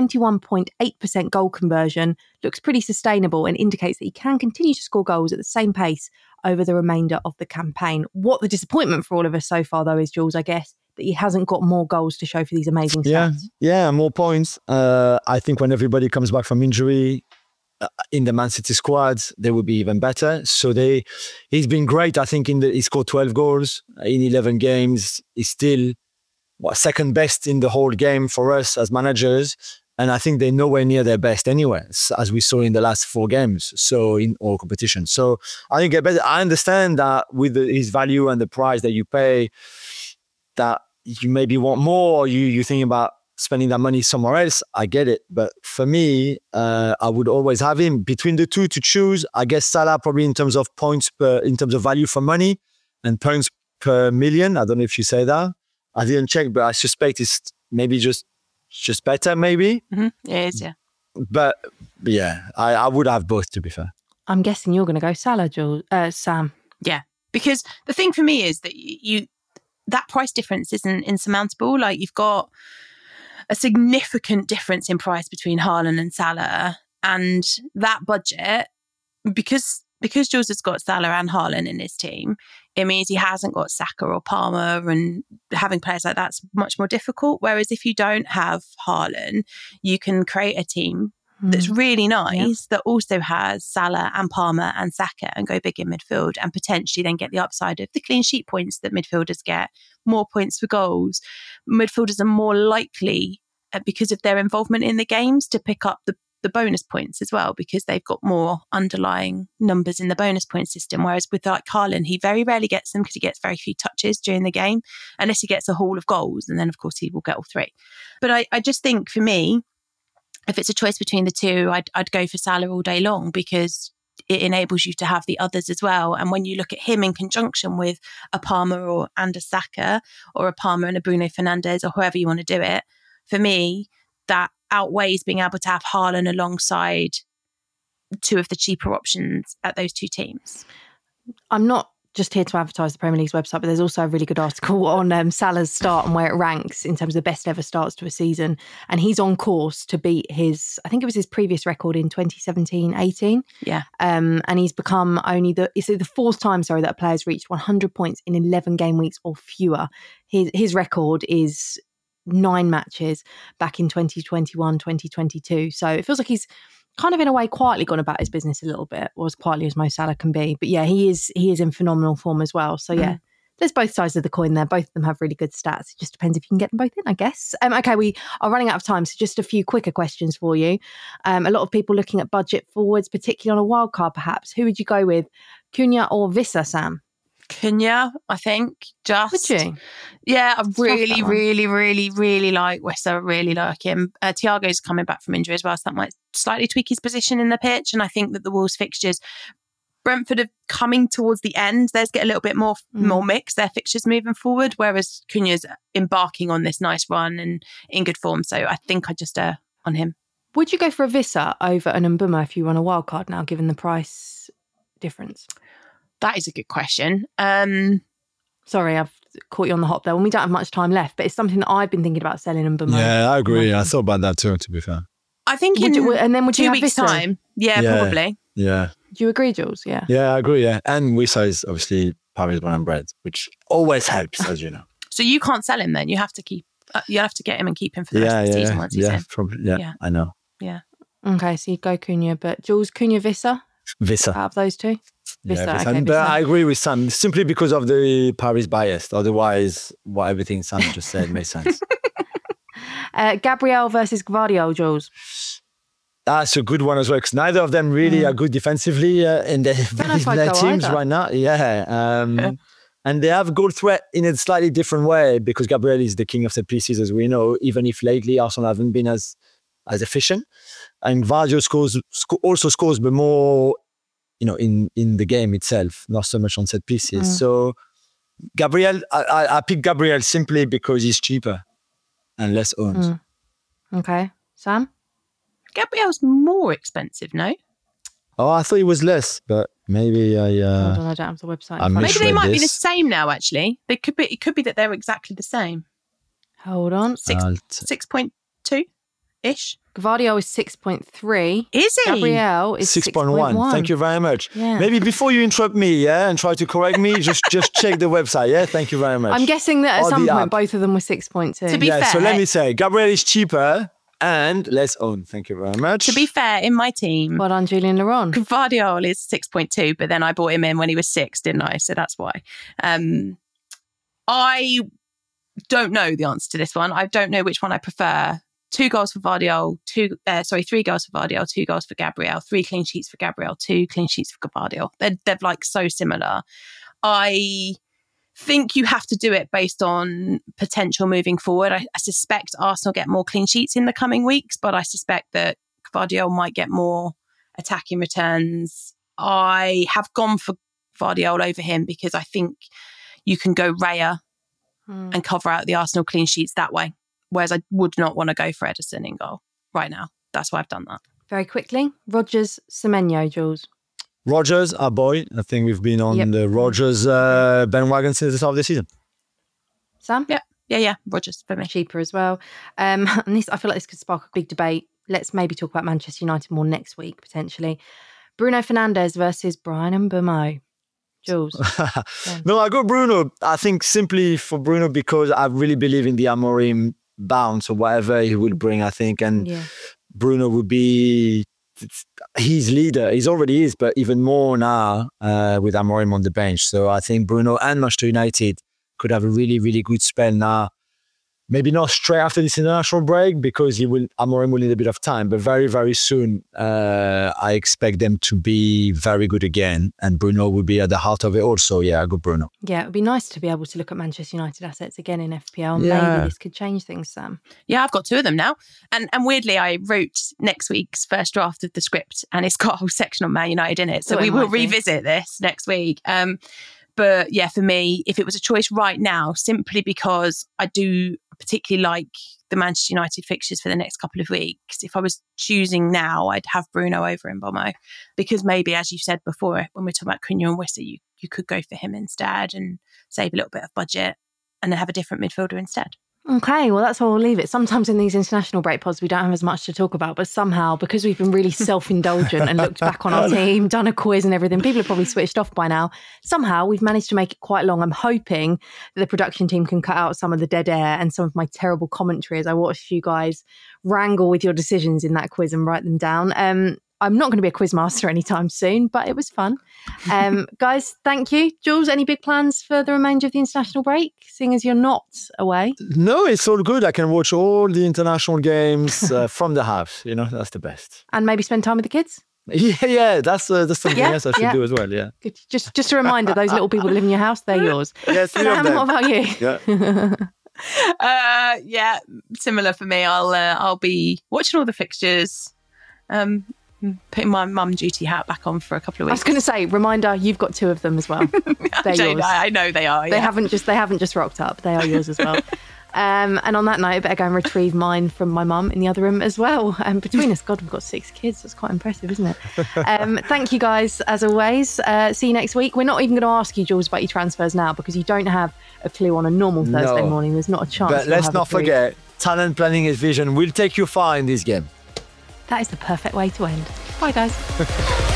21.8% goal conversion looks pretty sustainable and indicates that he can continue to score goals at the same pace over the remainder of the campaign. What the disappointment for all of us so far, though, is, Jules, I guess, that he hasn't got more goals to show for these amazing stats. Yeah, more points. I think when everybody comes back from injury, in the Man City squad, they will be even better. So he's been great. I think he scored 12 goals in 11 games. He's still second best in the whole game for us as managers. And I think they're nowhere near their best anyway, as we saw in the last 4 games. So in all competitions. So I think I understand that with his value and the price that you pay, that you maybe want more. You think about spending that money somewhere else. I get it. But for me, I would always have him between the two to choose. I guess Salah probably in terms of points in terms of value for money and points per million. I don't know if you say that. I didn't check, but I suspect it's maybe just better, maybe. Mm-hmm. It is, yeah. But yeah, I would have both, to be fair. I'm guessing you're going to go Salah, Jules, Sam. Yeah, because the thing for me is that that price difference isn't insurmountable. Like, you've got a significant difference in price between Haaland and Salah, and that budget, because Jules has got Salah and Haaland in his team, it means he hasn't got Saka or Palmer, and having players like that's much more difficult. Whereas if you don't have Haaland, you can create a team that's really nice that also has Salah and Palmer and Saka and go big in midfield and potentially then get the upside of the clean sheet points that midfielders get, more points for goals. Midfielders are more likely, because of their involvement in the games, to pick up the bonus points as well, because they've got more underlying numbers in the bonus point system. Whereas with like Haaland, he very rarely gets them because he gets very few touches during the game, unless he gets a haul of goals. And then, of course, he will get all 3. But I just think for me, if it's a choice between the two, I'd go for Salah all day long because it enables you to have the others as well. And when you look at him in conjunction with a Palmer and a Saka, or a Palmer and a Bruno Fernandes, or whoever you want to do it, for me, that outweighs being able to have Haaland alongside 2 of the cheaper options at those 2 teams. I'm not just here to advertise the Premier League's website, but there's also a really good article on Salah's start and where it ranks in terms of the best ever starts to a season. And he's on course to beat I think it was his previous record in 2017-18. Yeah. And he's become it's the 4th time, that a player's reached 100 points in 11 game weeks or fewer. His record is 9 matches back in 2021, 2022. So it feels like he's kind of in a way quietly gone about his business a little bit, or as quietly as Mo Salah can be. But yeah, he is in phenomenal form as well. So yeah, there's both sides of the coin there. Both of them have really good stats. It just depends if you can get them both in, I guess. Okay, we are running out of time, so just a few quicker questions for you. A lot of people looking at budget forwards, particularly on a wild card perhaps. Who would you go with, Cunha or Wissa, Sam? Cunha, I think. Would you? Yeah, I really like Wissa. I really like him. Thiago's coming back from injury as well, so that might slightly tweak his position in the pitch. And I think that the Wolves fixtures, Brentford are coming towards the end. Theirs get a little bit more mixed, their fixtures moving forward, whereas Cunha's embarking on this nice run and in good form. So I think I just on him. Would you go for a Wissa over an Mbeumo if you run a wild card now, given the price difference? That is a good question. Sorry, I've caught you on the hop there. When we don't have much time left, but it's something that I've been thinking about selling Mbeumo. Yeah, I agree. I thought about that too, to be fair. I think would in you 2 weeks' time. Yeah, probably. Yeah. Do you agree, Jules? Yeah. Yeah, I agree. Yeah. And Wissa is obviously Paris born and bred, which always helps, as you know. So you can't sell him then. You have to keep. You have to get him and keep him for the rest of the season once he's in. Probably. Yeah, I know. Yeah. Okay, so you go Cunha, but Jules, Cunha, Wissa? Wissa. Out of those two? Wissa, yeah, okay, but I agree with Sam, simply because of the Paris bias. Otherwise, everything Sam just said makes sense. Gabriel versus Gvardiol, Jules. That's a good one as well, because neither of them really are good defensively in their teams right now. Yeah. And they have goal threat in a slightly different way, because Gabriel is the king of set pieces, as we know, even if lately Arsenal haven't been as efficient. And Gvardiol also scores, but more, in the game itself, not so much on set pieces. So Gabriel, I pick Gabriel simply because he's cheaper and less owned. Okay. Sam? Gabriel's more expensive, no? Oh, I thought it was less, but maybe Hold on, I don't have the website. Maybe they might be the same now, actually. It could be that they're exactly the same. Hold on. 6.2-ish. Gvardiol is 6.3. Is he? Gabriel is 6.1. Thank you very much. Yeah. Maybe before you interrupt me, and try to correct me, just check the website. Yeah, thank you very much. I'm guessing that at some point both of them were 6.2. To be fair, so let me say, Gabriel is cheaper and less owned. Thank you very much. To be fair, in my team, well done, Julian Laurent. Gvardiol is 6.2, but then I bought him in when he was 6, didn't I? So that's why. I don't know the answer to this one. I don't know which one I prefer. 2 goals for Gvardiol, 3 goals for Gvardiol, 2 goals for Gabriel, 3 clean sheets for Gabriel, 2 clean sheets for Gvardiol. They're like so similar. I think you have to do it based on potential moving forward. I suspect Arsenal get more clean sheets in the coming weeks, but I suspect that Gvardiol might get more attacking returns. I have gone for Gvardiol over him because I think you can go Raya and cover out the Arsenal clean sheets that way. Whereas I would not want to go for Ederson in goal right now. That's why I've done that. Very quickly, Rodgers, Semenyo, Jules. Rodgers, our boy. I think we've been on the Rodgers bandwagon since the start of the season. Sam? Yeah. Rodgers for me. Cheaper as well. And this, I feel like this could spark a big debate. Let's maybe talk about Manchester United more next week, potentially. Bruno Fernandes versus Bryan Mbeumo. Jules? No, I go Bruno. I think simply for Bruno because I really believe in the Amorim bounce or whatever he will bring, I think. And Bruno would be his leader. He's already is, but even more now with Amorim on the bench. So I think Bruno and Manchester United could have a really, really good spell now. Maybe not straight after this international break because Amorim will need a bit of time, but very, very soon I expect them to be very good again, and Bruno will be at the heart of it also. Yeah, I go Bruno. Yeah, it would be nice to be able to look at Manchester United assets again in FPL. Maybe this could change things, Sam. Yeah, I've got 2 of them now. And weirdly, I wrote next week's first draft of the script and it's got a whole section on Man United in it. So we will revisit this next week. But yeah, for me, if it was a choice right now, simply because I do particularly like the Manchester United fixtures for the next couple of weeks, if I was choosing now, I'd have Bruno over Mbeumo. Because maybe, as you said before, when we're talking about Cunha and Wissa, you could go for him instead and save a little bit of budget and then have a different midfielder instead. Okay, well, that's how we'll leave it. Sometimes in these international break pods, we don't have as much to talk about, but somehow, because we've been really self-indulgent and looked back on our team, done a quiz and everything, people have probably switched off by now. Somehow, we've managed to make it quite long. I'm hoping that the production team can cut out some of the dead air and some of my terrible commentary as I watched you guys wrangle with your decisions in that quiz and write them down. I'm not going to be a quizmaster anytime soon, but it was fun. Guys, thank you. Jules, any big plans for the remainder of the international break, seeing as you're not away? No, it's all good. I can watch all the international games from the house. That's the best. And maybe spend time with the kids? Yeah, that's something else I should do as well, yeah. Good. Just a reminder, those little people that live in your house, they're yours. Yes, Sam, what about you? Yeah. Similar for me. I'll be watching all the fixtures, putting my mum duty hat back on for a couple of weeks. I was going to say, reminder, you've got 2 of them as well. They're yours. I know they are. Yeah. They haven't just rocked up. They are yours as well. And on that note, I better go and retrieve mine from my mum in the other room as well. And between us, God, we've got 6 kids. That's quite impressive, isn't it? Thank you guys, as always. See you next week. We're not even going to ask you, Jules, about your transfers now because you don't have a clue on a normal Thursday morning. There's not a chance. But let's not forget, talent planning is vision. We'll take you far in this game. That is the perfect way to end. Bye, guys.